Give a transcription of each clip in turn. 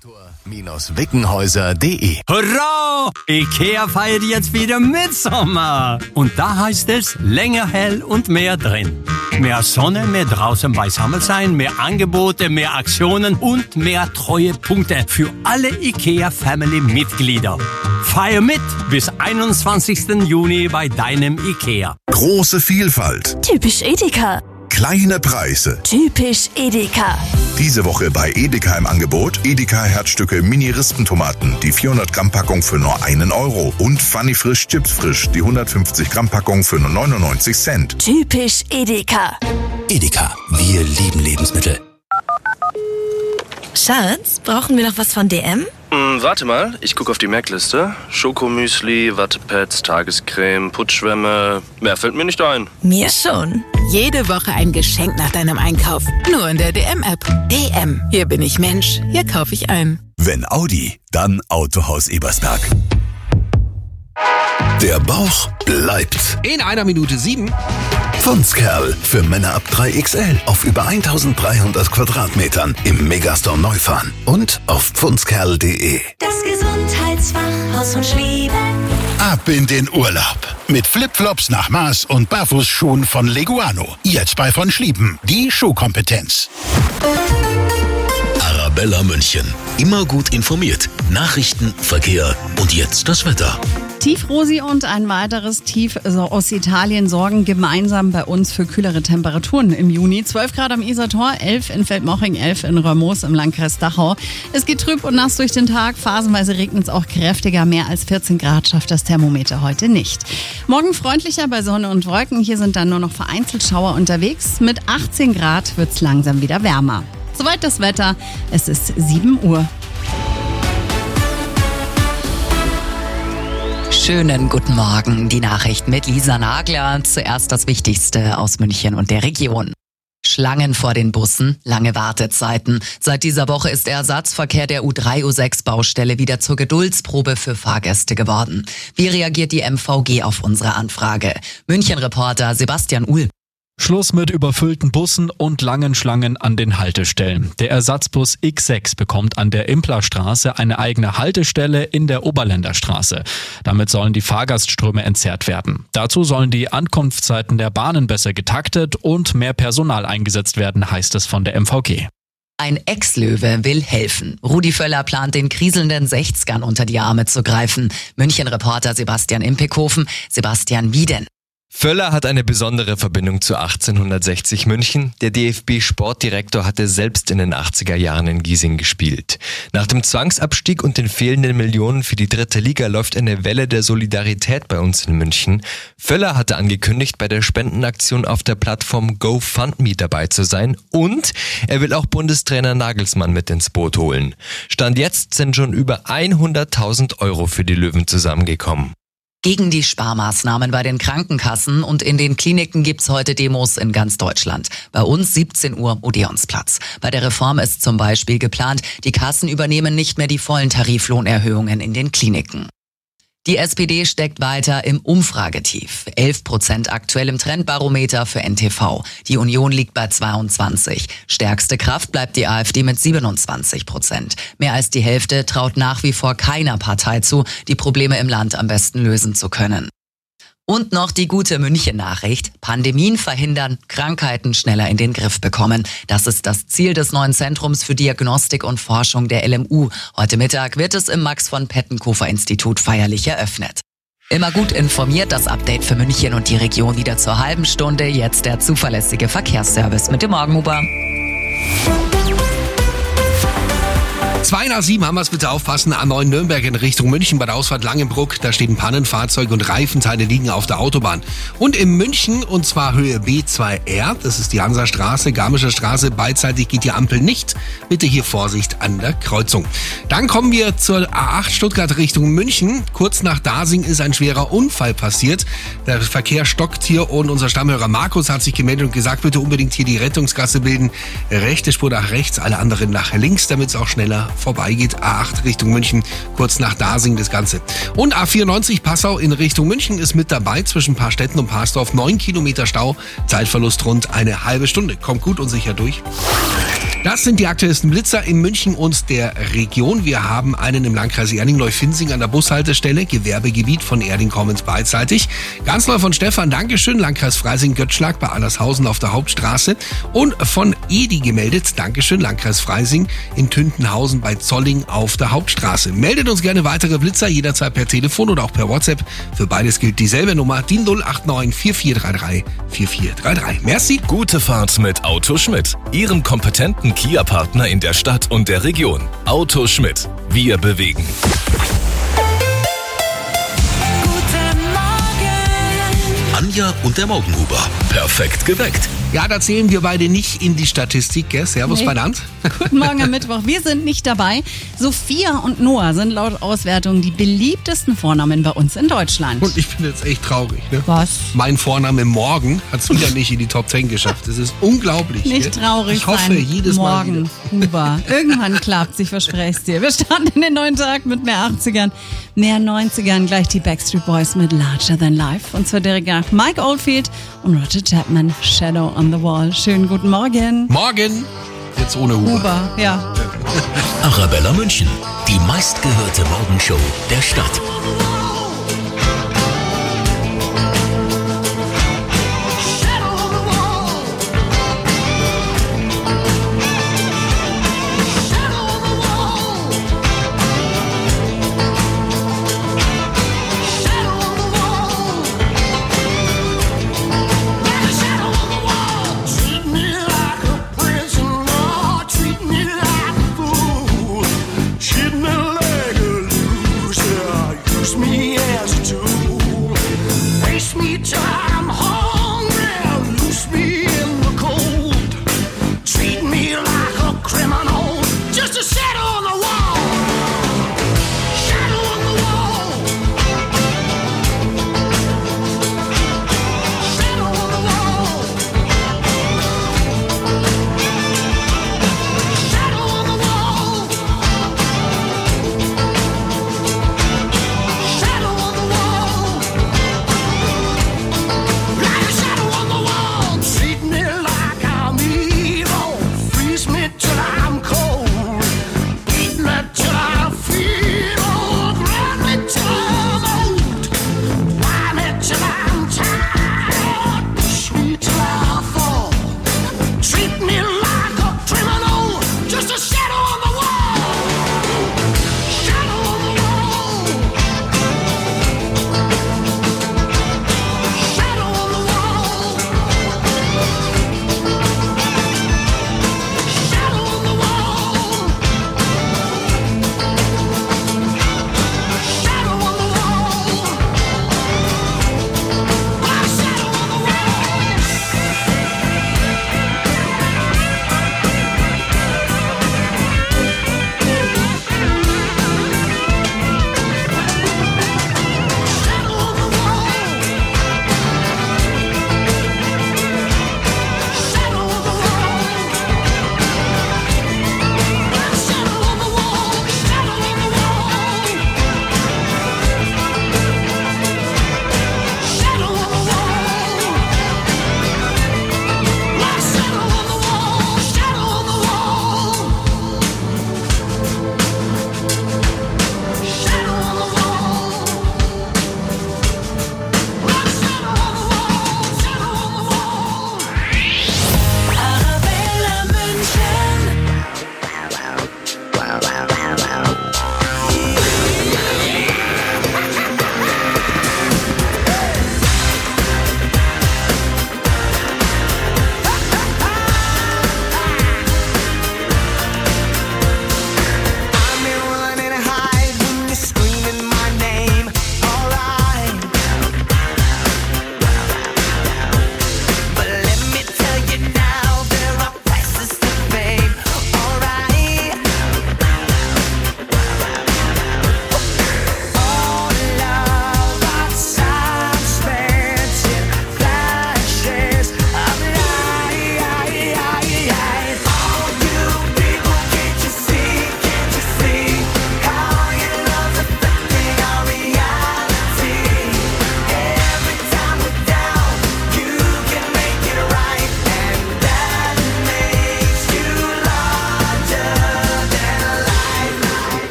Automotor-Wickenhäuser.de. Hurra! IKEA feiert jetzt wieder Mitsommer. Und da heißt es länger hell und mehr drin. Mehr Sonne, mehr draußen beisammen sein, mehr Angebote, mehr Aktionen und mehr Treuepunkte für alle IKEA-Family-Mitglieder. Feier mit bis 21. Juni bei deinem IKEA. Große Vielfalt. Typisch Edeka. Kleine Preise. Typisch Edeka. Diese Woche bei Edeka im Angebot Edeka Herzstücke Mini-Rispentomaten, die 400 Gramm Packung für nur 1 Euro und Funny Frisch Chips Frisch, die 150 Gramm Packung für nur 99 Cent. Typisch Edeka. Edeka, wir lieben Lebensmittel. Schatz, brauchen wir noch was von DM? Warte mal, ich gucke auf die Merkliste. Schokomüsli, Wattepads, Tagescreme, Putzschwämme. Mehr fällt mir nicht ein. Mir schon. Jede Woche ein Geschenk nach deinem Einkauf. Nur in der DM-App. DM. Hier bin ich Mensch. Hier kaufe ich ein. Wenn Audi, dann Autohaus Ebersberg. Der Bauch bleibt. In 1 Minute 7. Pfundskerl für Männer ab 3XL auf über 1300 Quadratmetern im Megastore Neufahren und auf pfundskerl.de. Das Gesundheitsfachhaus von Schlieben. Ab in den Urlaub. Mit Flipflops nach Maß und Barfußschuhen von Leguano. Jetzt bei von Schlieben. Die Schuhkompetenz. Arabella München. Immer gut informiert. Nachrichten, Verkehr und jetzt das Wetter. Tiefrosi und ein weiteres Tief aus Italien sorgen gemeinsam bei uns für kühlere Temperaturen im Juni. 12 Grad am Isartor, 11 in Feldmoching, 11 in Römmoos im Landkreis Dachau. Es geht trüb und nass durch den Tag. Phasenweise regnet es auch kräftiger. Mehr als 14 Grad schafft das Thermometer heute nicht. Morgen freundlicher bei Sonne und Wolken. Hier sind dann nur noch vereinzelt Schauer unterwegs. Mit 18 Grad wird es langsam wieder wärmer. Soweit das Wetter. Es ist 7 Uhr. Schönen guten Morgen. Die Nachricht mit Lisa Nagler. Zuerst das Wichtigste aus München und der Region. Schlangen vor den Bussen, lange Wartezeiten. Seit dieser Woche ist der Ersatzverkehr der U3-U6-Baustelle wieder zur Geduldsprobe für Fahrgäste geworden. Wie reagiert die MVG auf unsere Anfrage? München-Reporter Sebastian Uhl. Schluss mit überfüllten Bussen und langen Schlangen an den Haltestellen. Der Ersatzbus X6 bekommt an der Implerstraße eine eigene Haltestelle in der Oberländerstraße. Damit sollen die Fahrgastströme entzerrt werden. Dazu sollen die Ankunftszeiten der Bahnen besser getaktet und mehr Personal eingesetzt werden, heißt es von der MVG. Ein Ex-Löwe will helfen. Rudi Völler plant, den kriselnden 60ern unter die Arme zu greifen. München-Reporter Sebastian Impekhofen. Sebastian, wie denn? Völler hat eine besondere Verbindung zu 1860 München. Der DFB-Sportdirektor hatte selbst in den 80er Jahren in Giesing gespielt. Nach dem Zwangsabstieg und den fehlenden Millionen für die 3. Liga läuft eine Welle der Solidarität bei uns in München. Völler hatte angekündigt, bei der Spendenaktion auf der Plattform GoFundMe dabei zu sein und er will auch Bundestrainer Nagelsmann mit ins Boot holen. Stand jetzt sind schon über 100.000 Euro für die Löwen zusammengekommen. Gegen die Sparmaßnahmen bei den Krankenkassen und in den Kliniken gibt's heute Demos in ganz Deutschland. Bei uns 17 Uhr Odeonsplatz. Bei der Reform ist zum Beispiel geplant, die Kassen übernehmen nicht mehr die vollen Tariflohnerhöhungen in den Kliniken. Die SPD steckt weiter im Umfragetief. 11% aktuell im Trendbarometer für NTV. Die Union liegt bei 22. Stärkste Kraft bleibt die AfD mit 27%. Mehr als die Hälfte traut nach wie vor keiner Partei zu, die Probleme im Land am besten lösen zu können. Und noch die gute München-Nachricht. Pandemien verhindern, Krankheiten schneller in den Griff bekommen. Das ist das Ziel des neuen Zentrums für Diagnostik und Forschung der LMU. Heute Mittag wird es im Max-von-Pettenkofer-Institut feierlich eröffnet. Immer gut informiert, das Update für München und die Region wieder zur halben Stunde. Jetzt der zuverlässige Verkehrsservice mit dem Morgen-Uber. 2 nach 7 haben wir es, bitte aufpassen. A9 Nürnberg in Richtung München bei der Ausfahrt Langenbruck. Da steht ein Pannenfahrzeug und Reifenteile liegen auf der Autobahn. Und in München, und zwar Höhe B2R, das ist die Hansastraße, Garmischer Straße, beidseitig geht die Ampel nicht. Bitte hier Vorsicht an der Kreuzung. Dann kommen wir zur A8 Stuttgart Richtung München. Kurz nach Dasing ist ein schwerer Unfall passiert. Der Verkehr stockt hier und unser Stammhörer Markus hat sich gemeldet und gesagt, bitte unbedingt hier die Rettungsgasse bilden. Rechte Spur nach rechts, alle anderen nach links, damit es auch schneller vorbeigeht. A8 Richtung München, kurz nach Dasing das Ganze. Und A94 Passau in Richtung München ist mit dabei, zwischen Paarstetten und Parsdorf 9 Kilometer Stau, Zeitverlust rund eine halbe Stunde. Kommt gut und sicher durch. Das sind die aktuellsten Blitzer in München und der Region. Wir haben einen im Landkreis Erding-Leuphinding an der Bushaltestelle, Gewerbegebiet von Erding kommend beidseitig. Ganz neu von Stefan, Dankeschön, Landkreis Freising-Göttschlag bei Allershausen auf der Hauptstraße. Und von Edi gemeldet, Dankeschön, Landkreis Freising in Tüntenhausen bei Zolling auf der Hauptstraße. Meldet uns gerne weitere Blitzer, jederzeit per Telefon oder auch per WhatsApp. Für beides gilt dieselbe Nummer, die 089 4433 4433. Merci. Gute Fahrt mit Auto Schmidt, Ihrem kompetenten Kia-Partner in der Stadt und der Region. Auto Schmidt. Wir bewegen. Anja und der Morgenhuber. Perfekt geweckt. Ja, da zählen wir beide nicht in die Statistik, gell? Servus, Verdammt. Guten Morgen am Mittwoch. Wir sind nicht dabei. Sophia und Noah sind laut Auswertung die beliebtesten Vornamen bei uns in Deutschland. Und ich bin jetzt echt traurig. Ne? Was? Mein Vorname Morgen hat es wieder nicht in die Top 10 geschafft. Das ist unglaublich. Nicht gell? traurig Ich hoffe, sein. jedes Mal wieder. Morgen, Huber. Irgendwann klappt's, ich verspreche es dir. Wir starten in den neuen Tag mit mehr 80ern, mehr 90ern. Gleich die Backstreet Boys mit Larger Than Life. Und zwar direkt nach Mike Oldfield und Roger Chapman, Shadow on the Wall. Schönen guten Morgen. Morgen. Jetzt ohne Huber. Ja. Arabella München, die meistgehörte Morgenshow der Stadt. Me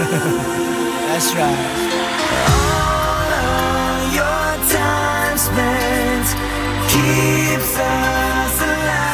That's right. All of your time spent keeps us alive.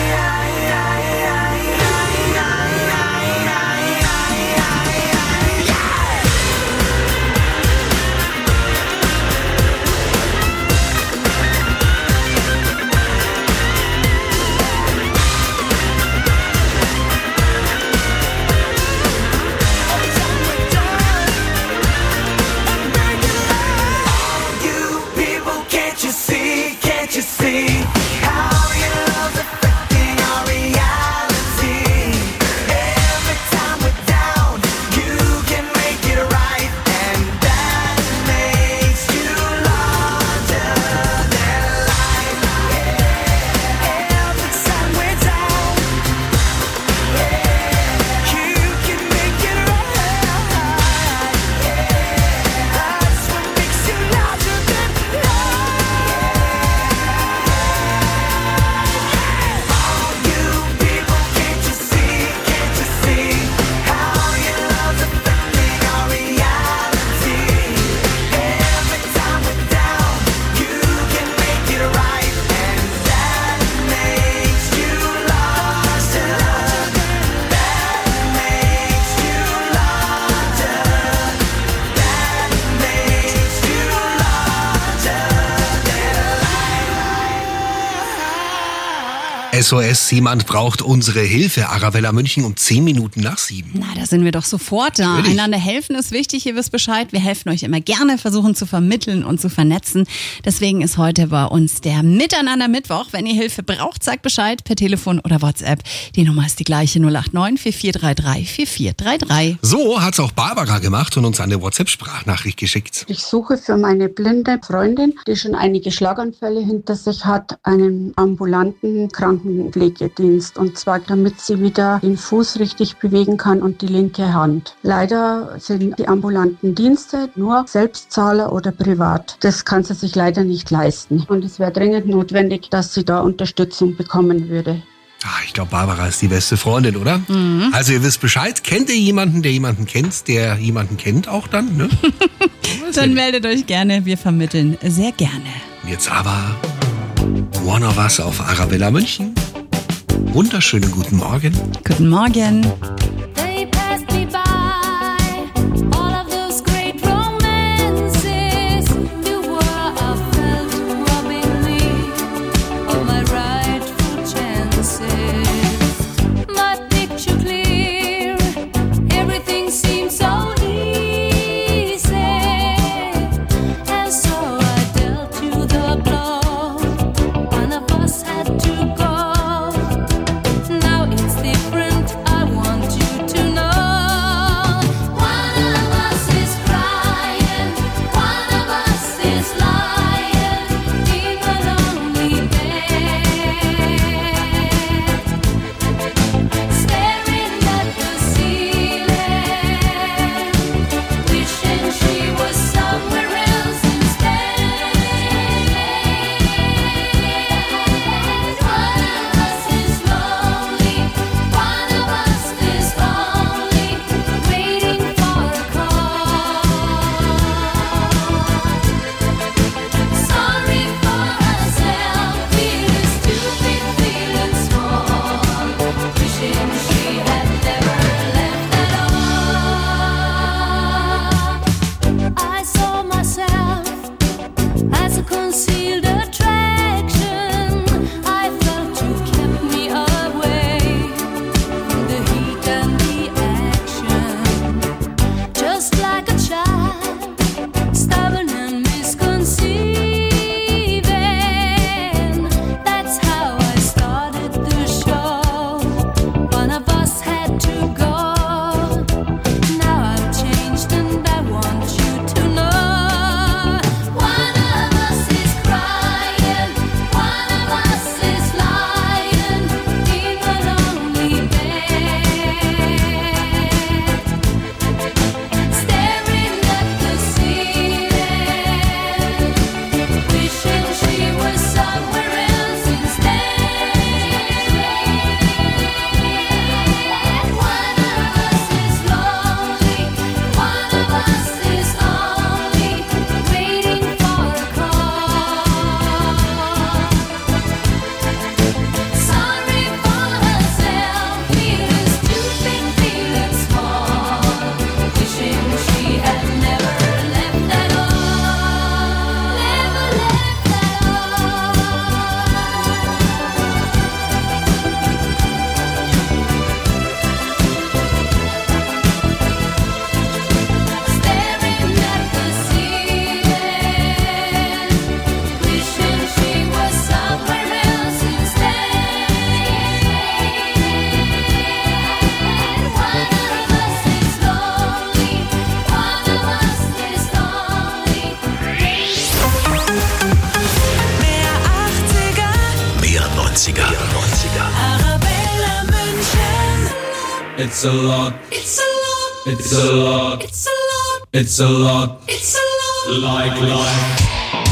SOS, jemand braucht unsere Hilfe. Arabella München um 10 Minuten nach 7. Na, da sind wir doch sofort da. Natürlich. Einander helfen ist wichtig, ihr wisst Bescheid. Wir helfen euch immer gerne, versuchen zu vermitteln und zu vernetzen. Deswegen ist heute bei uns der Miteinander-Mittwoch. Wenn ihr Hilfe braucht, sagt Bescheid per Telefon oder WhatsApp. Die Nummer ist die gleiche 089 4433 4433. So hat's auch Barbara gemacht und uns eine WhatsApp-Sprachnachricht geschickt. Ich suche für meine blinde Freundin, die schon einige Schlaganfälle hinter sich hat, einen ambulanten Krankenpflegedienst. Und zwar, damit sie wieder den Fuß richtig bewegen kann und die linke Hand. Leider sind die ambulanten Dienste nur Selbstzahler oder privat. Das kann sie sich leider nicht leisten. Und es wäre dringend notwendig, dass sie da Unterstützung bekommen würde. Ich glaube, Barbara ist die beste Freundin, oder? Mhm. Also ihr wisst Bescheid. Kennt ihr jemanden, der jemanden kennt, der jemanden kennt auch dann? Ne? Dann meldet euch gerne. Wir vermitteln sehr gerne. Jetzt aber One of Us auf Arabella München. Wunderschönen guten Morgen. Guten Morgen. Now it's different. I want you. It's a lot. It's a lot. It's a lot. It's a lot. It's a lot. It's a lot. Like life.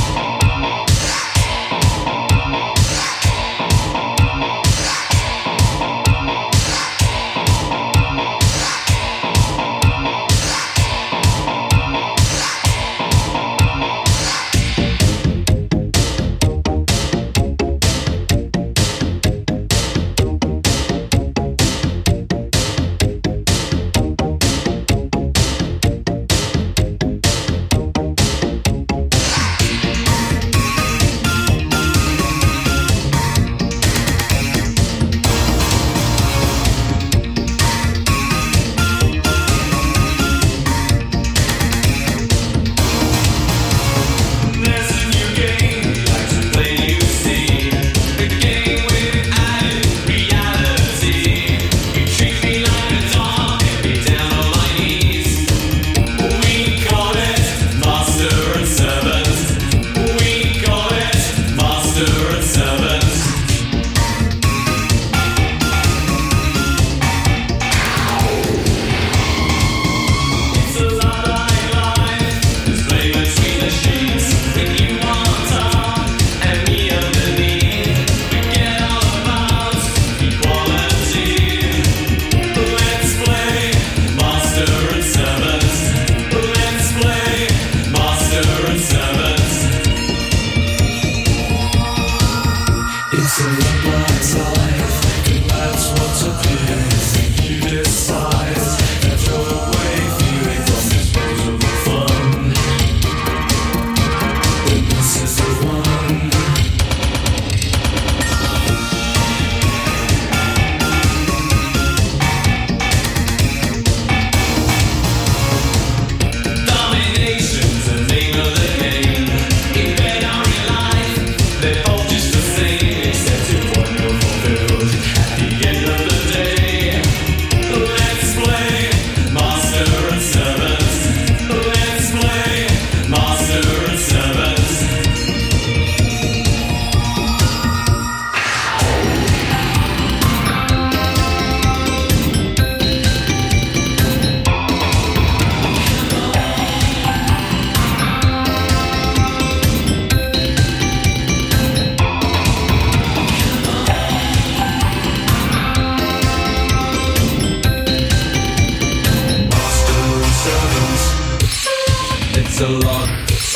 It's a lot.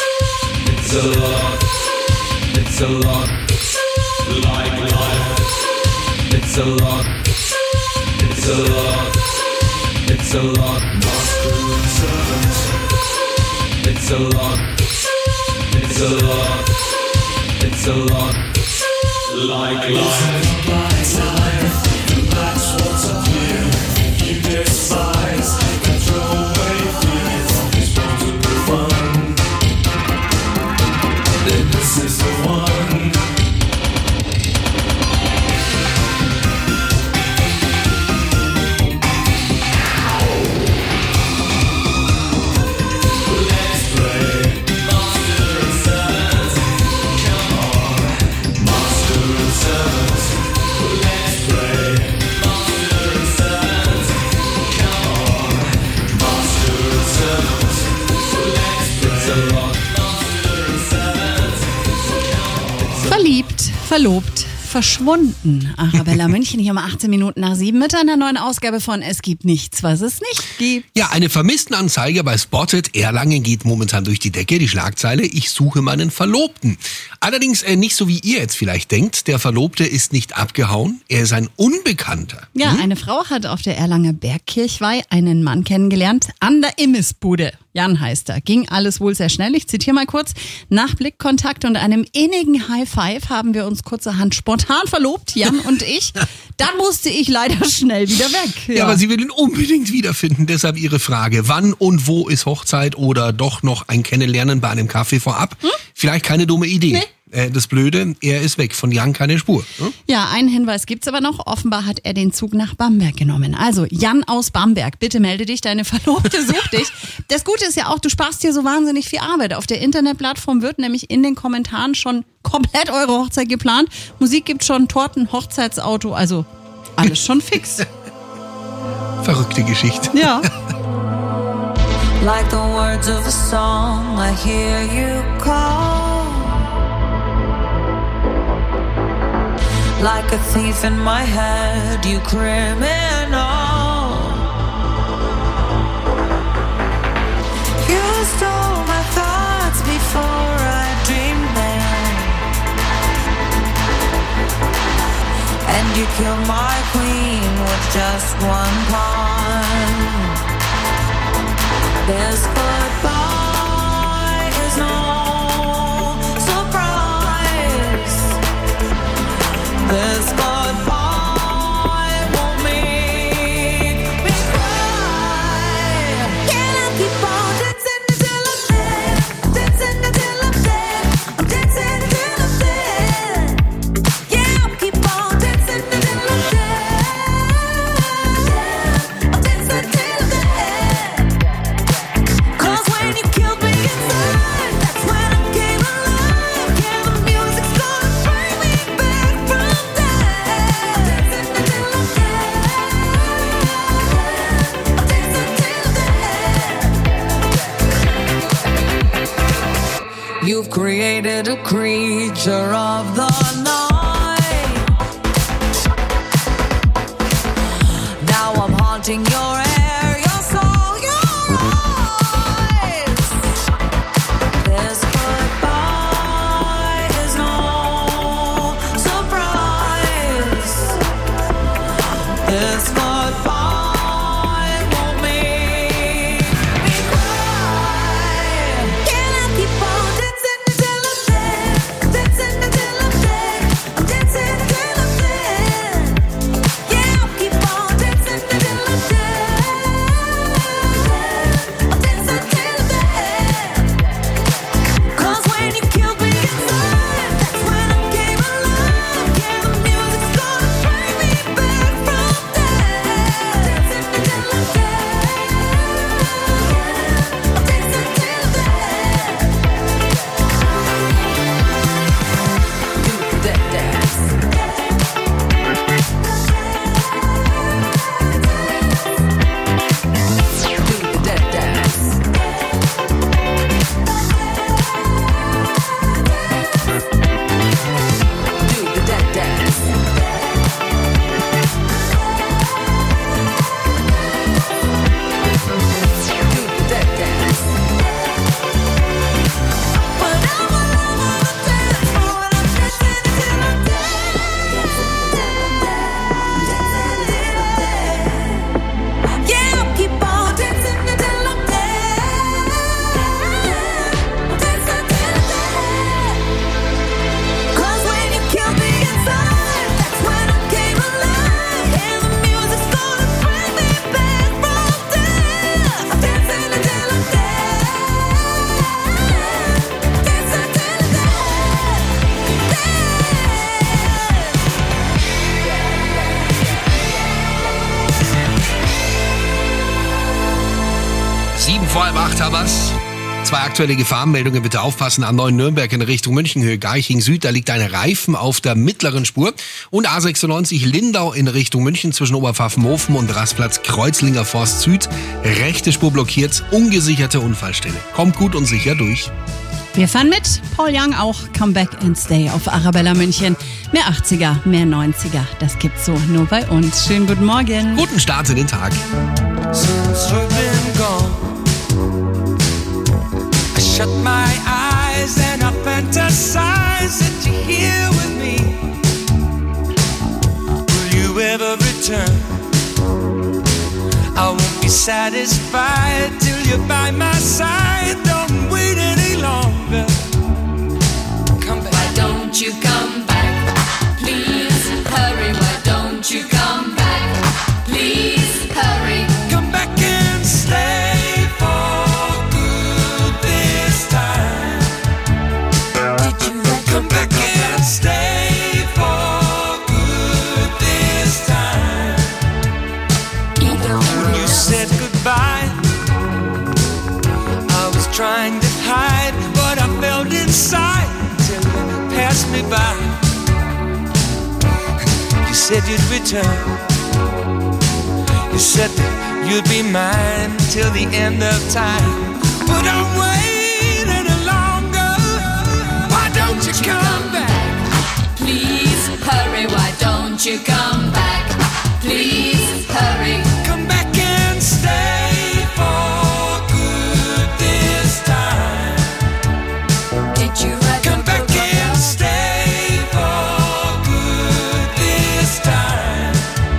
It's a lot. It's a lot. Like life. It's a lot. It's a lot. It's a lot. Master and servant. It's a lot. It's a lot. It's a lot. Like life. That's what's up here. You despise. Can throw away fear from this possible fun. Then this is the one. Let's play Master and Servant. Come on, Master and Servant. Let's play Master and Servant. Come on, Master and Servant. Let's play. It's a lot. Master and Servant. Verliebt, verlobt, verschwunden. Arabella München hier um 18 Minuten nach 7 mit einer neuen Ausgabe von Es gibt nichts, was es nicht gibt. Ja, eine Vermisstenanzeige bei Spotted Erlangen geht momentan durch die Decke. Die Schlagzeile: Ich suche meinen Verlobten. Allerdings nicht so, wie ihr jetzt vielleicht denkt. Der Verlobte ist nicht abgehauen. Er ist ein Unbekannter. Ja, eine Frau hat auf der Erlanger Bergkirchweih einen Mann kennengelernt an der Imbissbude. Jan heißt er. Ging alles wohl sehr schnell. Ich zitiere mal kurz. Nach Blickkontakt und einem innigen High Five haben wir uns kurzerhand spontan verlobt, Jan und ich. Dann musste ich leider schnell wieder weg. Ja, aber sie will ihn unbedingt wiederfinden. Deshalb ihre Frage: Wann und wo ist Hochzeit oder doch noch ein Kennenlernen bei einem Kaffee vorab? Vielleicht keine dumme Idee. Nee. Das Blöde, er ist weg. Von Jan keine Spur. Ja, einen Hinweis gibt's aber noch. Offenbar hat er den Zug nach Bamberg genommen. Also Jan aus Bamberg, bitte melde dich, deine Verlobte sucht dich. Das Gute ist ja auch, du sparst dir so wahnsinnig viel Arbeit. Auf der Internetplattform wird nämlich in den Kommentaren schon komplett eure Hochzeit geplant. Musik gibt schon, Torten, Hochzeitsauto, also alles schon fix. Verrückte Geschichte. Ja. Like the words of a song, I hear you call. Like a thief in my head, you criminal. You stole my thoughts before I dreamed them, and you killed my queen with just one pawn. This goodbye is no surprise. This goodbye won't make me cry. Can I keep on dancing until I'm dead? Dancing until I'm dead. I'm dancing until I'm dead. Yeah, I'll keep on dancing until I'm dead. I'm dancing till I'm dead. You've created a creature of the night. Now I'm haunting your air, your soul, your eyes. This goodbye is no surprise. This goodbye won't make me cry. Can I keep on dancing until I'm dead? Dancing until I'm dead. I'm dancing until I'm dead. Yeah, I'll keep on dancing until I'm dead. I'm dancing until I'm dead. 'Cause when you killed me inside, that's when I came alive. Yeah, the music's gonna bring me back from dead. Dancing until I'm dead. I'm dancing until I'm dead. Do that dance. Do that dance. Do that dance. Do that dance. But I'm all over the dance floor and I'm dancing until I'm dead. Yeah, I'll keep on dancing until I'm dead. I'm dancing until I'm dead. 'Cause when you killed me inside, that's when I came alive. And the music's gonna bring me back from death. I'm dancing until I'm dead. Dancing until I'm Sieben vor halb acht haben wir's. Zwei aktuelle Gefahrenmeldungen, bitte aufpassen. A9 Nürnberg in Richtung Münchenhöhe, Garching Süd, da liegt ein Reifen auf der mittleren Spur. Und A96 Lindau in Richtung München zwischen Oberpfaffenhofen und Rastplatz Kreuzlinger Forst Süd. Rechte Spur blockiert, ungesicherte Unfallstelle. Kommt gut und sicher durch. Wir fahren mit. Paul Young auch. Come Back and Stay auf Arabella München. Mehr 80er, mehr 90er. Das gibt's so nur bei uns. Schönen guten Morgen. Guten Start in den Tag. Since you've been gone, I shut my eyes and I fantasize that you're here with me. Will you ever return? I won't be satisfied till you're by my side. Don't wait any longer. Come back. Why don't you come back? Please hurry. Why don't you come back? Please hurry. Come back and stay for good this time. Did you come back and stay for good this time? When you said goodbye, I was trying to hide what I felt inside until you passed me by. You said you'd return. You said that you'd be mine till the end of time. But I'm waiting any longer. Why don't you come back? Please hurry, why don't you come back? Please hurry. Come back and stay for good this time. Did you write Come back and stay for good this time.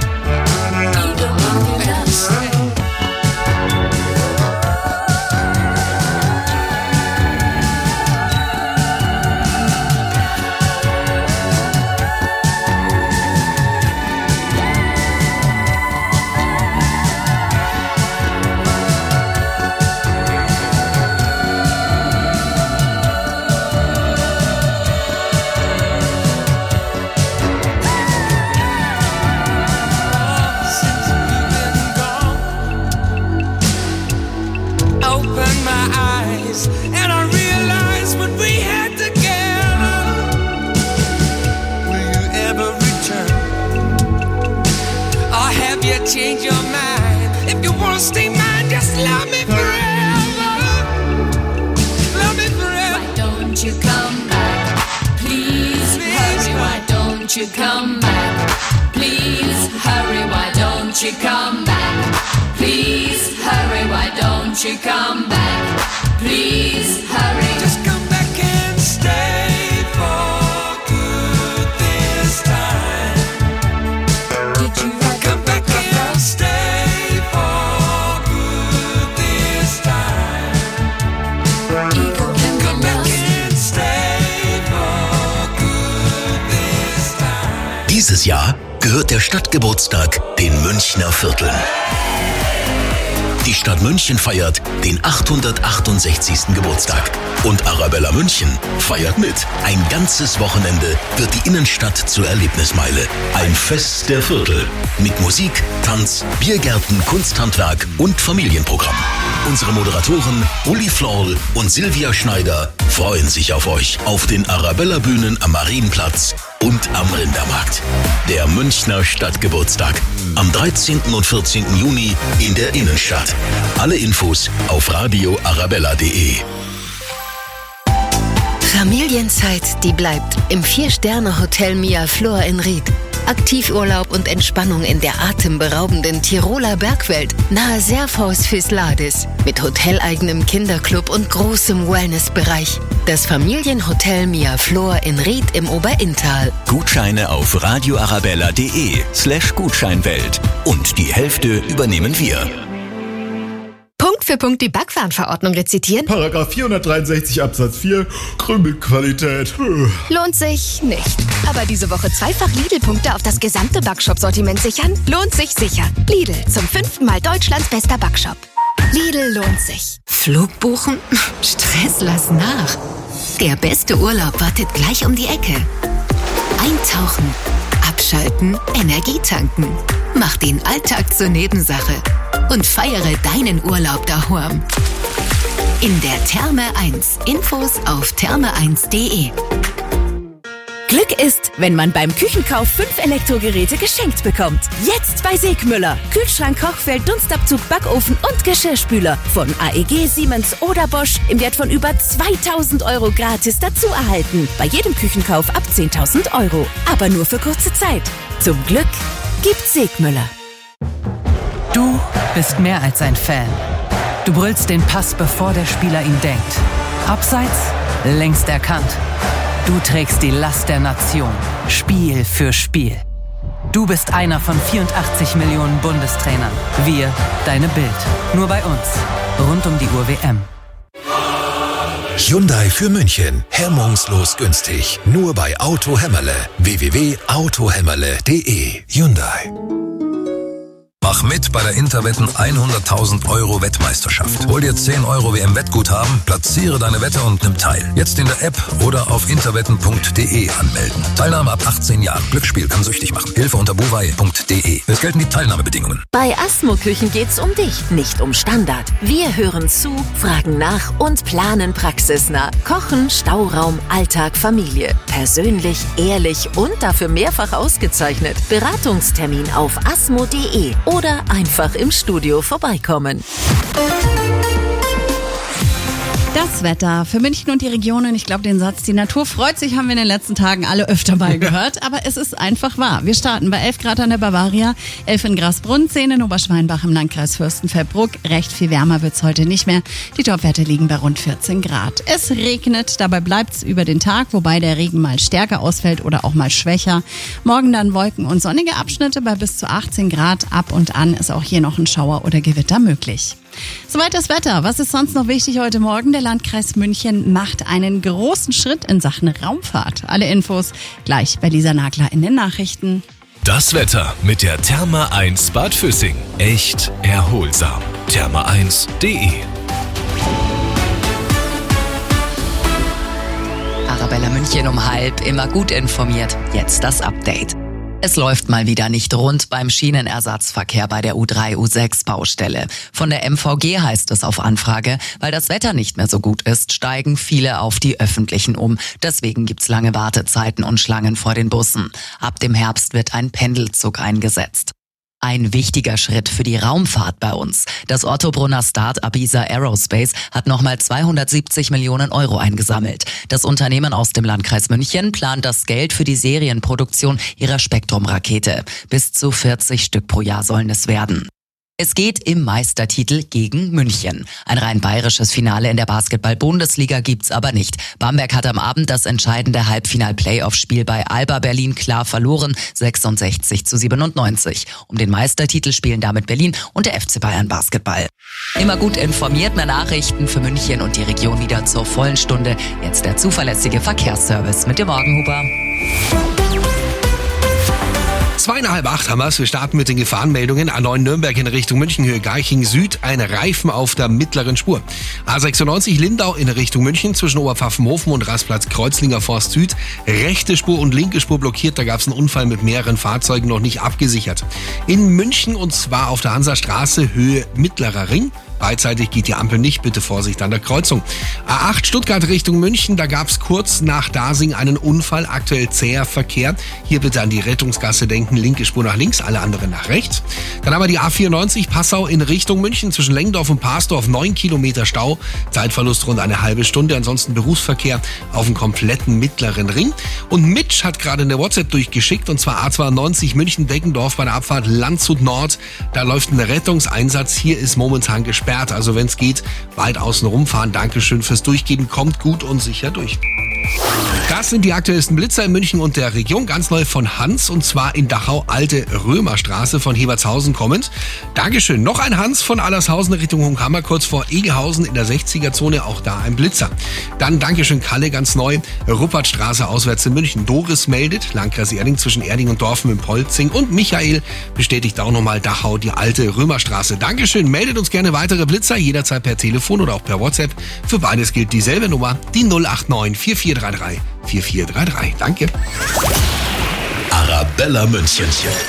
Open my eyes and I realize what we had together. Will you ever return? Or have you changed your mind? If you wanna stay mine, just love me forever. Love me forever. Why don't you come back? Please hurry, why don't you come back? Please hurry, why don't you come back? Please hurry, why don't you come back? Please hurry. Just come back and stay for good this time. Did you Come back and stay for good this time. Come back and stay for good this time. Dieses Jahr gehört der Stadtgeburtstag den Münchner Vierteln. Die Stadt München feiert den 868. Geburtstag. Und Arabella München feiert mit. Ein ganzes Wochenende wird die Innenstadt zur Erlebnismeile. Ein Fest der Viertel. Mit Musik, Tanz, Biergärten, Kunsthandwerk und Familienprogramm. Unsere Moderatoren Uli Florl und Silvia Schneider freuen sich auf euch auf den Arabella-Bühnen am Marienplatz und am Rindermarkt. Der Münchner Stadtgeburtstag. Am 13. und 14. Juni in der Innenstadt. Alle Infos auf radioarabella.de. Familienzeit, die bleibt im 4-Sterne-Hotel Mia Flor in Ried. Aktivurlaub und Entspannung in der atemberaubenden Tiroler Bergwelt nahe Serfaus-Fisladis mit hoteleigenem Kinderclub und großem Wellnessbereich. Das Familienhotel Mia Flor in Ried im Oberinntal. Gutscheine auf radioarabella.de/Gutscheinwelt. Und die Hälfte übernehmen wir. Punkt für Punkt die Backwarenverordnung rezitieren? Paragraph 463 Absatz 4, Krümelqualität. Lohnt sich nicht. Aber diese Woche zweifach Lidl-Punkte auf das gesamte Backshop-Sortiment sichern? Lohnt sich sicher. Lidl, zum 5. Mal Deutschlands bester Backshop. Lidl lohnt sich. Flug buchen? Stress, lass nach. Der beste Urlaub wartet gleich um die Ecke. Eintauchen, abschalten, Energie tanken. Mach den Alltag zur Nebensache und feiere deinen Urlaub daheim. In der Therme 1. Infos auf therme1.de. Glück ist, wenn man beim Küchenkauf 5 Elektrogeräte geschenkt bekommt. Jetzt bei Segmüller. Kühlschrank, Kochfeld, Dunstabzug, Backofen und Geschirrspüler. Von AEG, Siemens oder Bosch im Wert von über 2.000 € gratis dazu erhalten. Bei jedem Küchenkauf ab 10.000 €. Aber nur für kurze Zeit. Zum Glück gibt Segmüller. Du bist mehr als ein Fan. Du brüllst den Pass, bevor der Spieler ihn denkt. Abseits, längst erkannt. Du trägst die Last der Nation, Spiel für Spiel. Du bist einer von 84 Millionen Bundestrainern. Wir, deine Bild. Nur bei uns. Rund um die Uhr WM. Hyundai für München. Hemmungslos günstig. Nur bei Auto Hämmerle. www.autohämmerle.de. Hyundai. Mach mit bei der Interwetten 100.000 € Wettmeisterschaft. Hol dir 10 € WM-Wettguthaben, platziere deine Wette und nimm teil. Jetzt in der App oder auf interwetten.de anmelden. Teilnahme ab 18 Jahren. Glücksspiel kann süchtig machen. Hilfe unter buwei.de. Es gelten die Teilnahmebedingungen. Bei Asmo Küchen geht's um dich, nicht um Standard. Wir hören zu, fragen nach und planen praxisnah. Kochen, Stauraum, Alltag, Familie. Persönlich, ehrlich und dafür mehrfach ausgezeichnet. Beratungstermin auf asmo.de oder oder einfach im Studio vorbeikommen. Das Wetter für München und die Region. Ich glaube, den Satz, die Natur freut sich, haben wir in den letzten Tagen alle öfter mal gehört. Aber es ist einfach wahr. Wir starten bei 11 Grad an der Bavaria, 11 in Grasbrunn, 10 in Oberschweinbach im Landkreis Fürstenfeldbruck. Recht viel wärmer wird's heute nicht mehr. Die Topwerte liegen bei rund 14 Grad. Es regnet, dabei bleibt's über den Tag, wobei der Regen mal stärker ausfällt oder auch mal schwächer. Morgen dann Wolken und sonnige Abschnitte bei bis zu 18 Grad. Ab und an ist auch hier noch ein Schauer oder Gewitter möglich. Soweit das Wetter. Was ist sonst noch wichtig heute Morgen? Der Landkreis München macht einen großen Schritt in Sachen Raumfahrt. Alle Infos gleich bei Lisa Nagler in den Nachrichten. Das Wetter mit der Therma 1 Bad Füssing. Echt erholsam. Therma1.de. Arabella München um 12:30, immer gut informiert. Jetzt das Update. Es läuft mal wieder nicht rund beim Schienenersatzverkehr bei der U3-U6-Baustelle. Von der MVG heißt es auf Anfrage, weil das Wetter nicht mehr so gut ist, steigen viele auf die Öffentlichen um. Deswegen gibt's lange Wartezeiten und Schlangen vor den Bussen. Ab dem Herbst wird ein Pendelzug eingesetzt. Ein wichtiger Schritt für die Raumfahrt bei uns. Das Ottobrunner Start-up ESA Aerospace hat nochmal 270 Millionen Euro eingesammelt. Das Unternehmen aus dem Landkreis München plant das Geld für die Serienproduktion ihrer Spektrum-Rakete. Bis zu 40 Stück pro Jahr sollen es werden. Es geht im Meistertitel gegen München. Ein rein bayerisches Finale in der Basketball-Bundesliga gibt's aber nicht. Bamberg hat am Abend das entscheidende Halbfinal-Playoff-Spiel bei Alba Berlin klar verloren, 66-97. Um den Meistertitel spielen damit Berlin und der FC Bayern Basketball. Immer gut informiert, mehr Nachrichten für München und die Region wieder zur vollen Stunde. Jetzt der zuverlässige Verkehrsservice mit dem Morgenhuber. 7:30 haben wir's. Wir starten mit den Gefahrenmeldungen. A9 Nürnberg in Richtung München, Höhe Garching Süd, ein Reifen auf der mittleren Spur. A96 Lindau in Richtung München, zwischen Oberpfaffenhofen und Rastplatz Kreuzlinger Forst Süd. Rechte Spur und linke Spur blockiert, da gab's einen Unfall mit mehreren Fahrzeugen, noch nicht abgesichert. In München und zwar auf der Hansastraße, Höhe Mittlerer Ring. Beidseitig geht die Ampel nicht, bitte Vorsicht an der Kreuzung. A8 Stuttgart Richtung München, da gab's kurz nach Dasing einen Unfall, aktuell zäher Verkehr. Hier bitte an die Rettungsgasse denken, linke Spur nach links, alle anderen nach rechts. Dann haben wir die A94 Passau in Richtung München, zwischen Lengdorf und Parsdorf, 9 Kilometer Stau, Zeitverlust rund eine halbe Stunde, ansonsten Berufsverkehr auf dem kompletten mittleren Ring. Und Mitch hat gerade eine WhatsApp durchgeschickt, und zwar A92 München-Deggendorf bei der Abfahrt Landshut Nord. Da läuft ein Rettungseinsatz, hier ist momentan gesperrt. Also wenn es geht, weit außen rumfahren. Dankeschön fürs Durchgeben. Kommt gut und sicher durch. Das sind die aktuellsten Blitzer in München und der Region. Ganz neu von Hans, und zwar in Dachau, Alte Römerstraße von Hebertshausen kommend. Dankeschön. Noch ein Hans von Allershausen Richtung Hochhammer, kurz vor Egelhausen in der 60er-Zone. Auch da ein Blitzer. Dann Dankeschön Kalle, ganz neu. Ruppertstraße auswärts in München. Doris meldet, Landkreis Erding zwischen Erding und Dorfen im Polzing. Und Michael bestätigt auch nochmal Dachau, die Alte Römerstraße. Dankeschön. Meldet uns gerne weitere Blitzer, jederzeit per Telefon oder auch per WhatsApp. Für beides gilt dieselbe Nummer, die 089 4433 4433. Danke. Arabella München.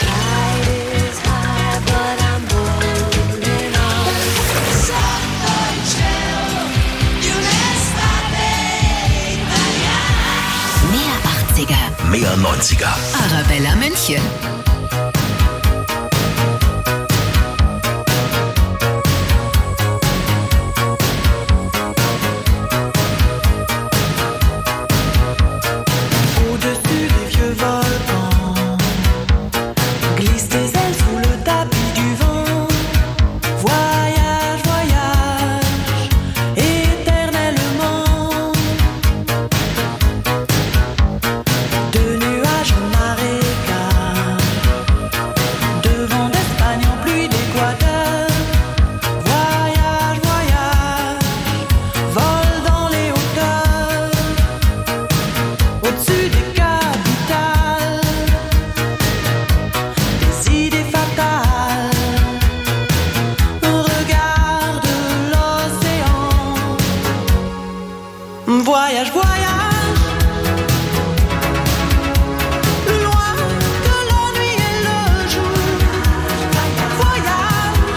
Mehr 80er. Mehr 90er. Arabella München. Au-dessus des vieux volcans, glisse tes ailes sous le tapis du vent. Voyage, voyage, éternellement. De nuages en marécage, de vent d'Espagne en pluie d'Équateur. Voyage, voyage, vole dans les hauteurs. Au-dessus des capitales, des idées fatales. Regarde l'océan. Voyage, voyage, loin de l'ennui et le jour. Voyage,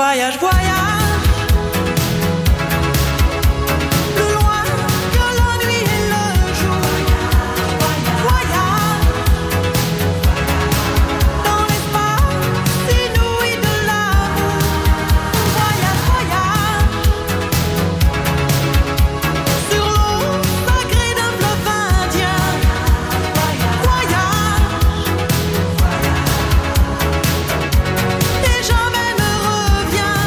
Voyage, voyage. Plus loin que la nuit et le jour. Voyage. Dans l'espace inouï de l'amour. Voyage, voyage. Sur l'eau sacrée d'un fleuve indien. Voyage. Et jamais ne reviens.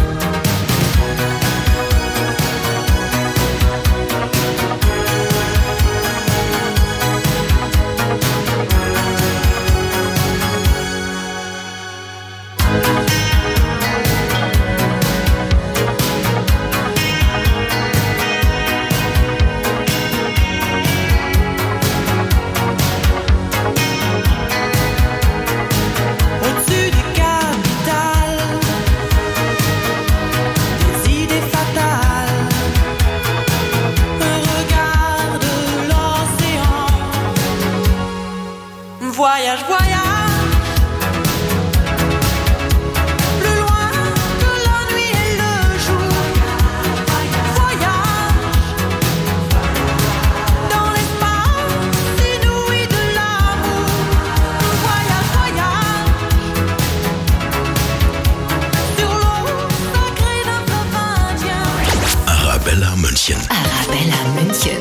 Au-dessus des capitales, des idées fatales. Regarde l'océan. Voyage, voyage. Plus loin que la nuit et le jour. Voyage. Dans l'espace inouï de l'amour. Voyage, voyage. Sur l'eau sacrée d'un fleuve indien. Arabella München. Arabella München.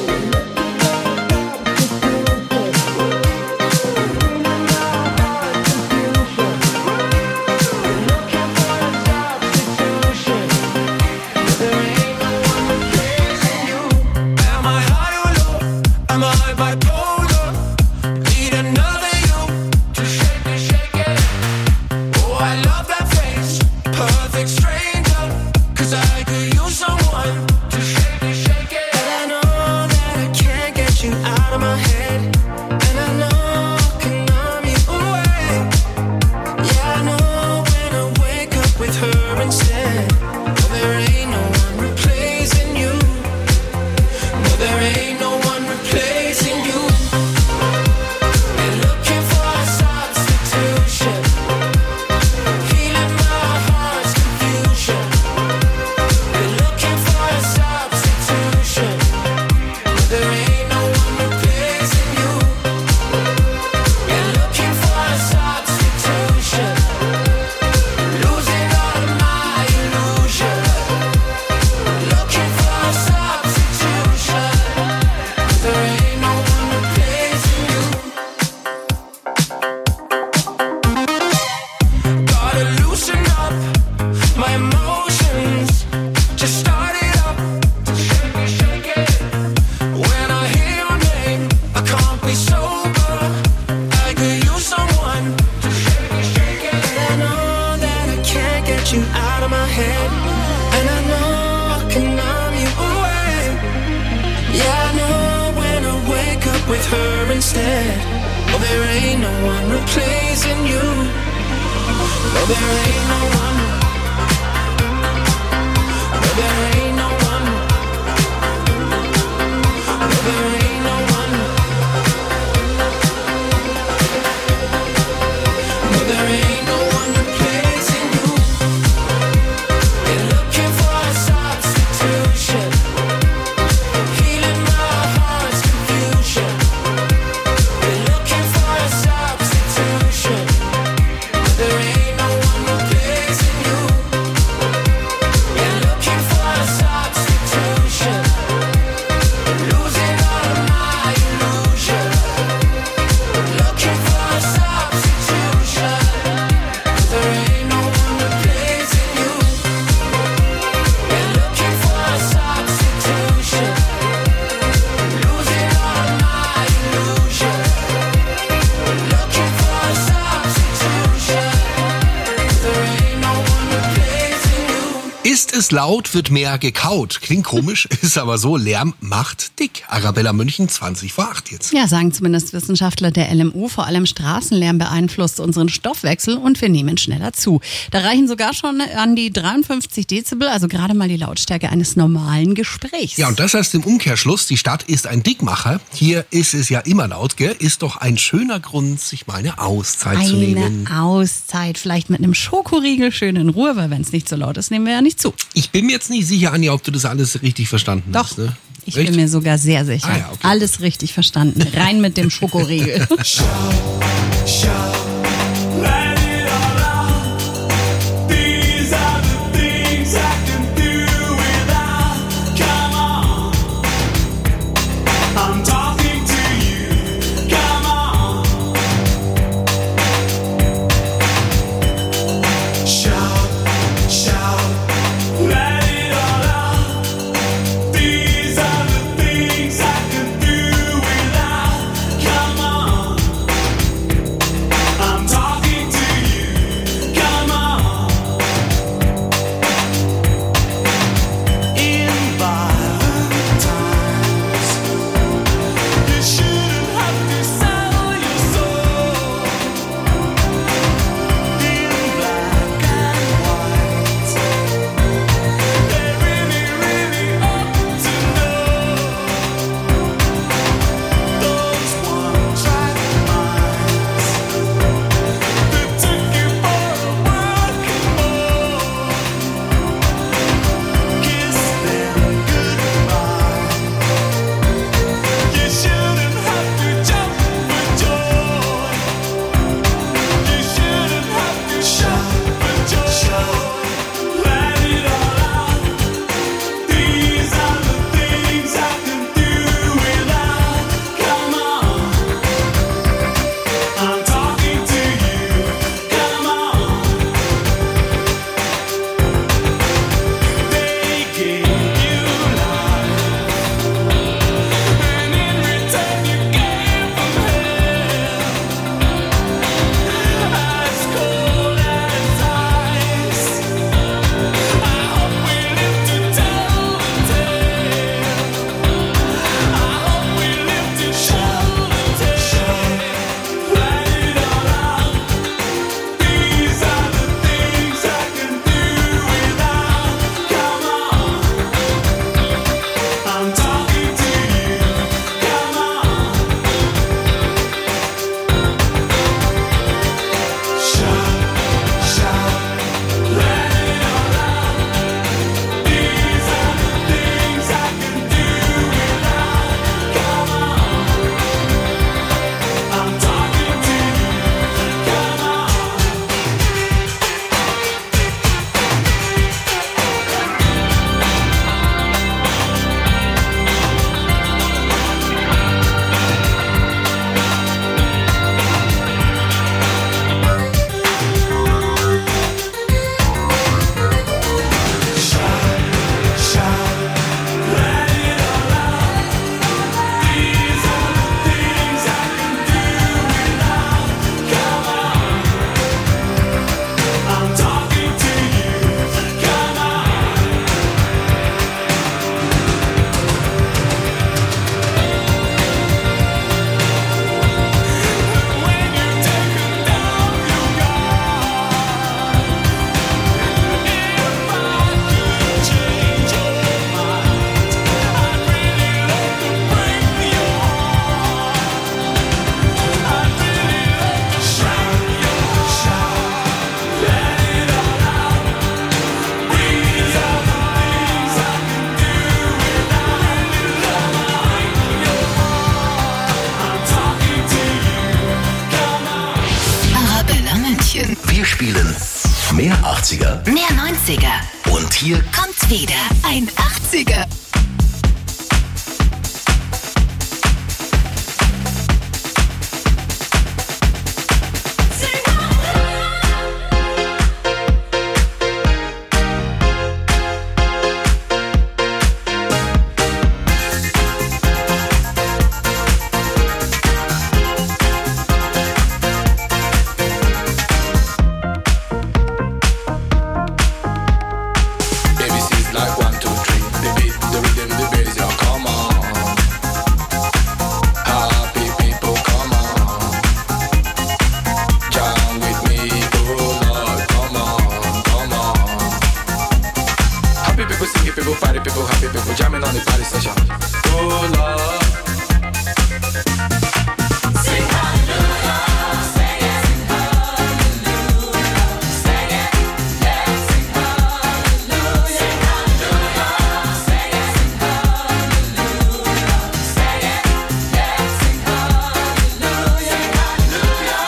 Am I high or low? Am I bipolar? Need another you to shake me, shake it. Oh, I love that face, perfect stranger. 'Cause I could use someone to shake me, shake it. And I know that I can't get you out of my head. And I know I can numb you away. Yeah, I know when I wake up with her instead. No, there ain't no one replacing you. No, there ain't no one replacing you. Been looking for a substitution. Healing my heart's confusion. Been looking for a substitution. No, there ain't no one replacing you. Been looking for a substitution. Losing all of my illusion. Looking for a substitution. There ain't no one replacing you. Gotta loosen up my emotions. Just start it up. Shake it, shake it. When I hear your name, I can't be sober. I could use someone to shake it, shake it. And I know that I can't get you out of my head. And I know I can numb you away. Yeah, I know when I wake up with her instead. Oh, there ain't no one replacing you. No, there ain't no one. No, there ain't no one. No, there ain't no one. No, there ain't no one replacing you. Been looking for a substitution. Healing my heart's confusion. Been looking for a substitution. There ain't no one replacing Ist es laut, wird mehr gekaut. Klingt komisch, ist aber so. Lärm macht dick. Arabella München, 20:08 jetzt. Ja, sagen zumindest Wissenschaftler der LMU. Vor allem Straßenlärm beeinflusst unseren Stoffwechsel und wir nehmen schneller zu. Da reichen sogar schon an die 53 Dezibel, also gerade mal die Lautstärke eines normalen Gesprächs. Ja, und das heißt im Umkehrschluss, die Stadt ist ein Dickmacher. Hier ist es ja immer laut, gell? Ist doch ein schöner Grund, sich mal eine Auszeit zu nehmen. Eine Auszeit, vielleicht mit einem Schokoriegel schön in Ruhe, weil wenn es nicht so laut ist, nehmen wir ja nicht zu. Ich bin mir jetzt nicht sicher, Anja, ob du das alles richtig verstanden hast. Ne? Ich bin mir sogar sehr sicher. Ah ja, okay. Alles richtig verstanden. Rein mit dem Schokoriegel. Wir spielen mehr 80er, Mehr 90er. und hier Kommt wieder ein 80er. Baby, people, party people, happy people, jamming on the party session. Oh Lord. Sing hallelujah, sing it, sing hallelujah, sing it, yeah, sing hallelujah, sing hallelujah, sing it, sing hallelujah, sing it, yeah, sing hallelujah, sing hallelujah.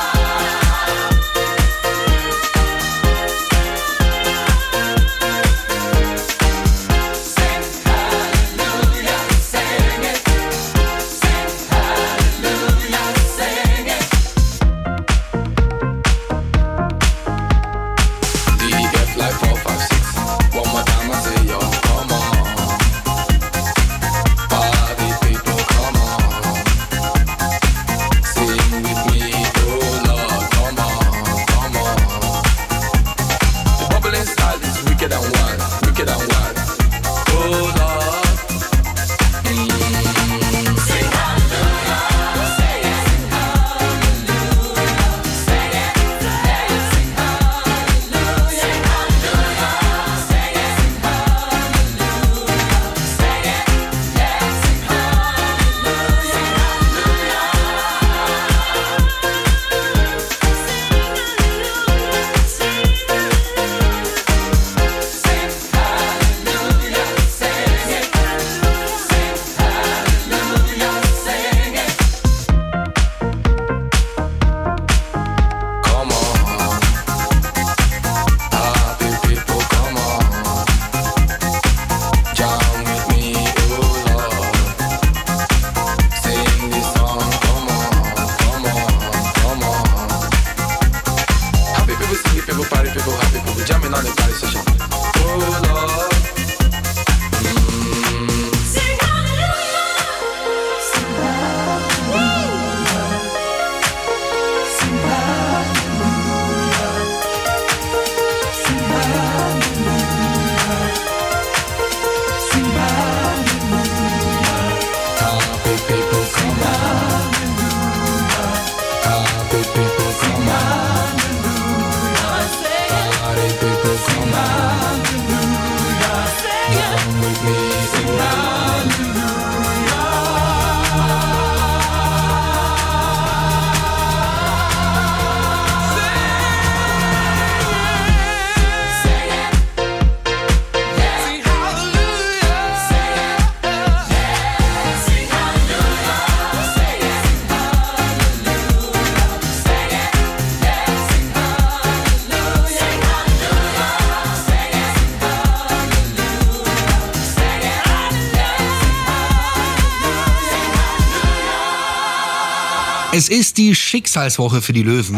Es ist die Schicksalswoche für die Löwen.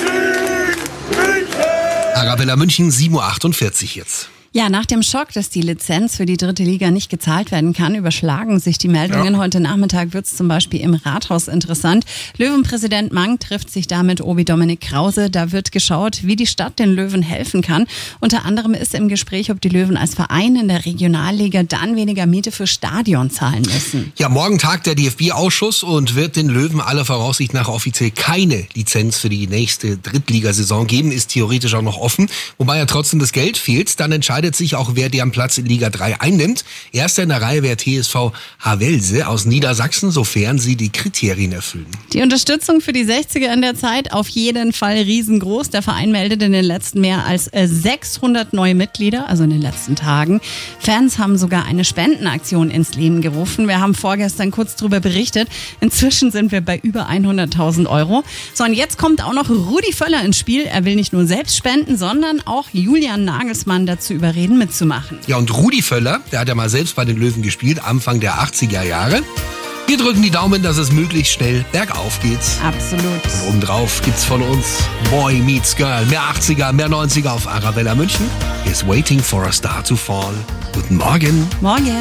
Arabella München, 7.48 Uhr jetzt. Ja, nach dem Schock, dass die Lizenz für die 3. Liga nicht gezahlt werden kann, überschlagen sich die Meldungen. Ja. Heute Nachmittag wird es zum Beispiel im Rathaus interessant. Löwenpräsident Mang trifft sich da mit Obi Dominik Krause. Da wird geschaut, wie die Stadt den Löwen helfen kann. Unter anderem ist im Gespräch, ob die Löwen als Verein in der Regionalliga dann weniger Miete für Stadion zahlen müssen. Ja, morgen tagt der DFB-Ausschuss und wird den Löwen aller Voraussicht nach offiziell keine Lizenz für die nächste Drittligasaison geben. Ist theoretisch auch noch offen, wobei ja trotzdem das Geld fehlt. Dann entscheidet sich auch, wer deren Platz in Liga 3 einnimmt. Erster in der Reihe wäre TSV Havelse aus Niedersachsen, sofern sie die Kriterien erfüllen. Die Unterstützung für die 60er in der Zeit auf jeden Fall riesengroß. Der Verein meldet in den letzten mehr als 600 neue Mitglieder, also in den letzten Tagen. Fans haben sogar eine Spendenaktion ins Leben gerufen. Wir haben vorgestern kurz darüber berichtet. Inzwischen sind wir bei über 100.000 Euro. So, und jetzt kommt auch noch Rudi Völler ins Spiel. Er will nicht nur selbst spenden, sondern auch Julian Nagelsmann dazu überreden, mitzumachen. Ja, und Rudi Völler, der hat ja mal selbst bei den Löwen gespielt, Anfang der 80er Jahre. Wir drücken die Daumen, dass es möglichst schnell bergauf geht. Absolut. Und obendrauf gibt's von uns Boy Meets Girl. Mehr 80er, mehr 90er auf Arabella München. Is waiting for a star to fall. Guten Morgen. Morgen.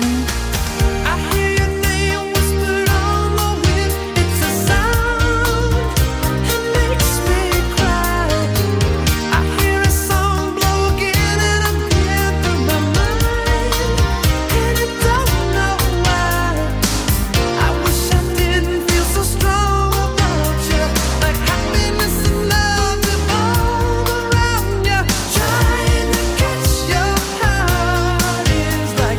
Like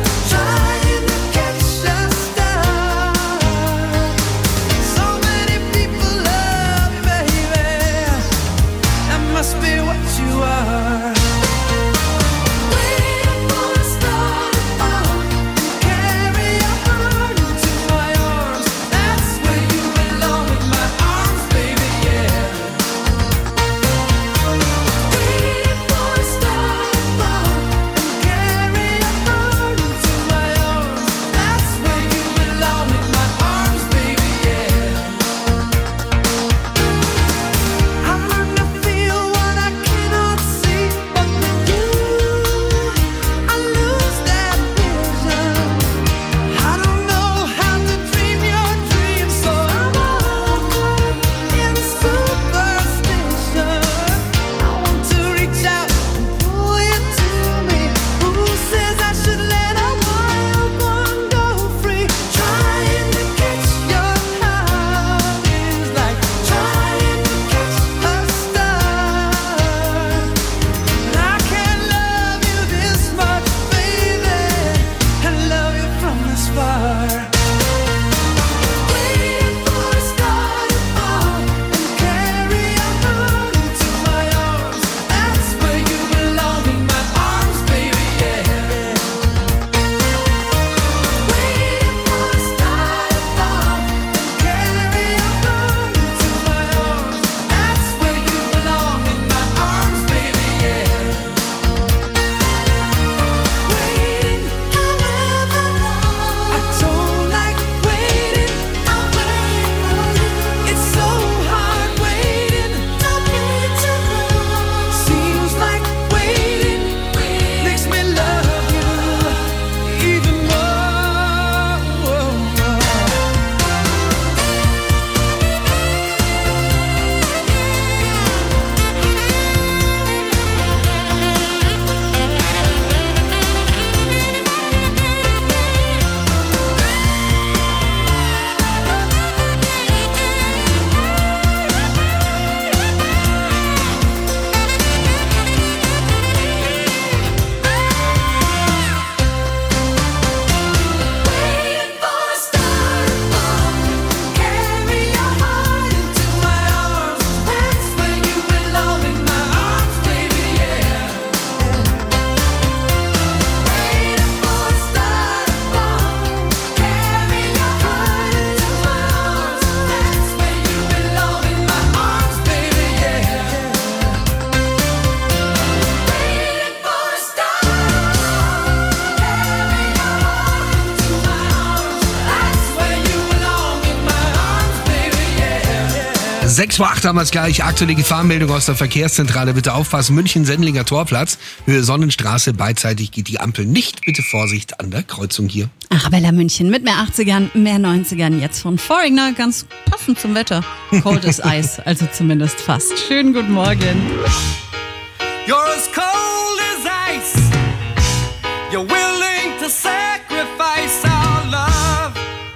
6 vor 8 haben wir es gleich. Aktuelle Gefahrenmeldung aus der Verkehrszentrale. Bitte aufpassen. München-Sendlinger Torplatz. Höhe Sonnenstraße. Beidseitig geht die Ampel nicht. Bitte Vorsicht an der Kreuzung hier. Arabella München mit mehr 80ern, mehr 90ern. Jetzt von Foreigner. Ganz passend zum Wetter. Cold as Ice. Also zumindest fast. Schönen guten Morgen. You're as cold as ice. You're willing to sacrifice our love.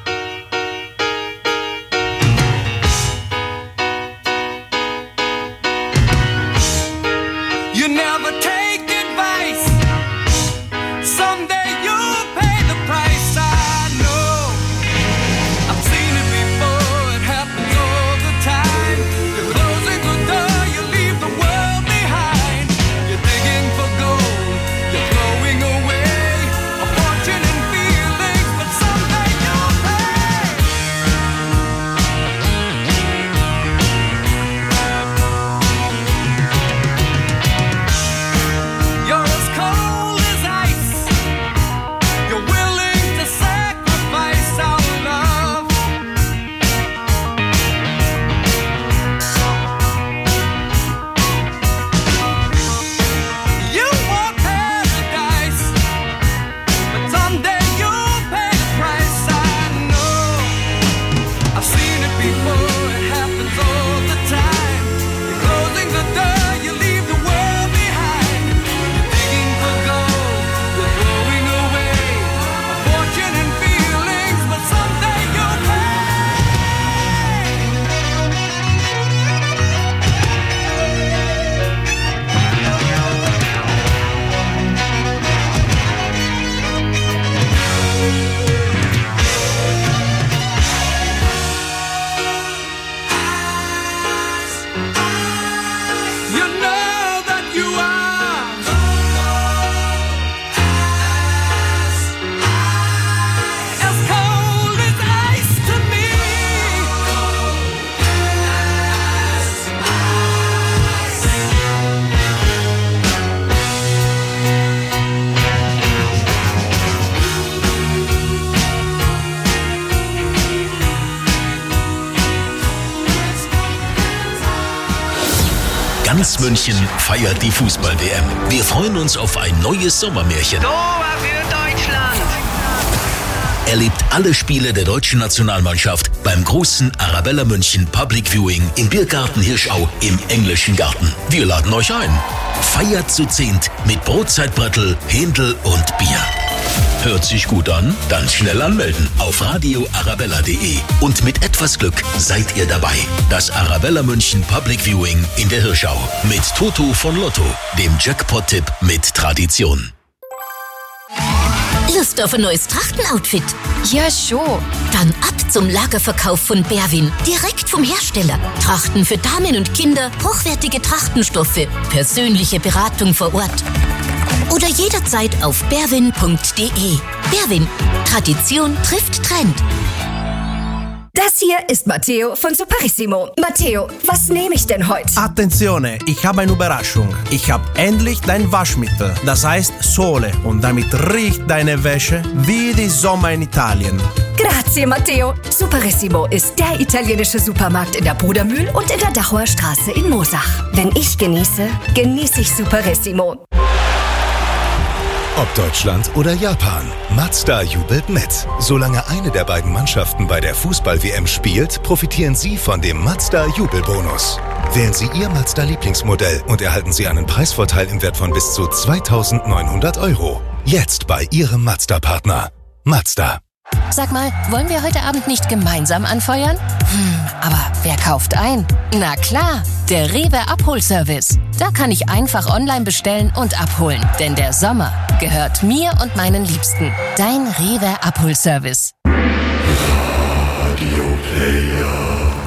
You never take advice. Someday you'll pay the price. I know. I've seen it before. It happens all the time. You're closing the door. You leave the world behind. You're digging for gold. You're throwing away a fortune and feelings, but someday you'll pay. You're as cold as ice. You're willing to sacrifice our love. You want paradise, but someday you'll pay the price. I know. I've seen it before. It happens all the time. You're closing the door. You leave the world behind. You're digging for gold. You're throwing away a fortune and feelings, but someday you'll pay. You know that you are as cold as ice to me. Ganz München feiert die Fußball-WM. Wir freuen uns auf ein neues Sommermärchen. Tor für Deutschland. Erlebt alle Spiele der deutschen Nationalmannschaft beim großen Arabella München Public Viewing im Biergarten Hirschau im Englischen Garten. Wir laden euch ein. Feiert zu 10 mit Brotzeitbrettel, Händel und Bier. Hört sich gut an? Dann schnell anmelden auf radioarabella.de. Und mit etwas Glück seid ihr dabei. Das Arabella München Public Viewing in der Hirschau. Mit Toto von Lotto, dem Jackpot-Tipp mit Tradition. Lust auf ein neues Trachtenoutfit? Ja, schon. Dann ab zum Lagerverkauf von Berwin. Direkt vom Hersteller. Trachten für Damen und Kinder, hochwertige Trachtenstoffe, persönliche Beratung vor Ort. Oder jederzeit auf berwin.de. Berwin. Tradition trifft Trend. Das hier ist Matteo von Superissimo. Matteo, was nehme ich denn heute? Attenzione, ich habe eine Überraschung. Ich habe endlich dein Waschmittel. Das heißt Sole. Und damit riecht deine Wäsche wie die Sommer in Italien. Grazie, Matteo. Superissimo ist der italienische Supermarkt in der Brudermühl und in der Dachauer Straße in Moosach. Wenn ich genieße, genieße ich Superissimo. Ob Deutschland oder Japan, Mazda jubelt mit. Solange eine der beiden Mannschaften bei der Fußball-WM spielt, profitieren Sie von dem Mazda-Jubelbonus. Wählen Sie Ihr Mazda-Lieblingsmodell und erhalten Sie einen Preisvorteil im Wert von bis zu 2.900 €. Jetzt bei Ihrem Mazda-Partner. Mazda. Sag mal, wollen wir heute Abend nicht gemeinsam anfeuern? Aber wer kauft ein? Na klar, der Rewe Abholservice. Da kann ich einfach online bestellen und abholen. Denn der Sommer gehört mir und meinen Liebsten. Dein Rewe Abholservice. Radio Player.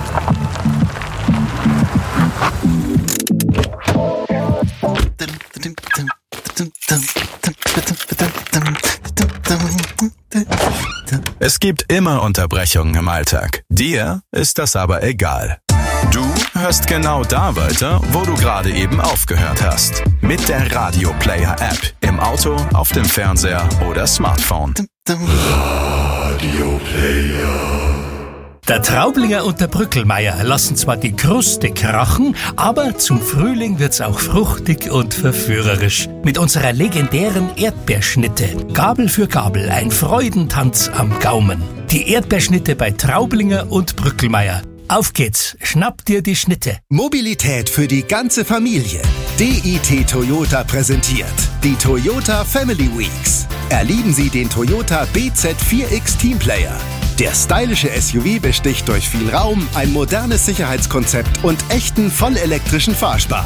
Es gibt immer Unterbrechungen im Alltag. Dir ist das aber egal. Du hörst genau da weiter, wo du gerade eben aufgehört hast. Mit der Radio Player App. Im Auto, auf dem Fernseher oder Smartphone. Radio Player. Der Traublinger und der Brückelmeier lassen zwar die Kruste krachen, aber zum Frühling wird's auch fruchtig und verführerisch. Mit unserer legendären Erdbeerschnitte. Gabel für Gabel, ein Freudentanz am Gaumen. Die Erdbeerschnitte bei Traublinger und Brückelmeier. Auf geht's, schnapp dir die Schnitte. Mobilität für die ganze Familie. DIT Toyota präsentiert die Toyota Family Weeks. Erleben Sie den Toyota BZ4X Teamplayer. Der stylische SUV besticht durch viel Raum, ein modernes Sicherheitskonzept und echten vollelektrischen Fahrspaß.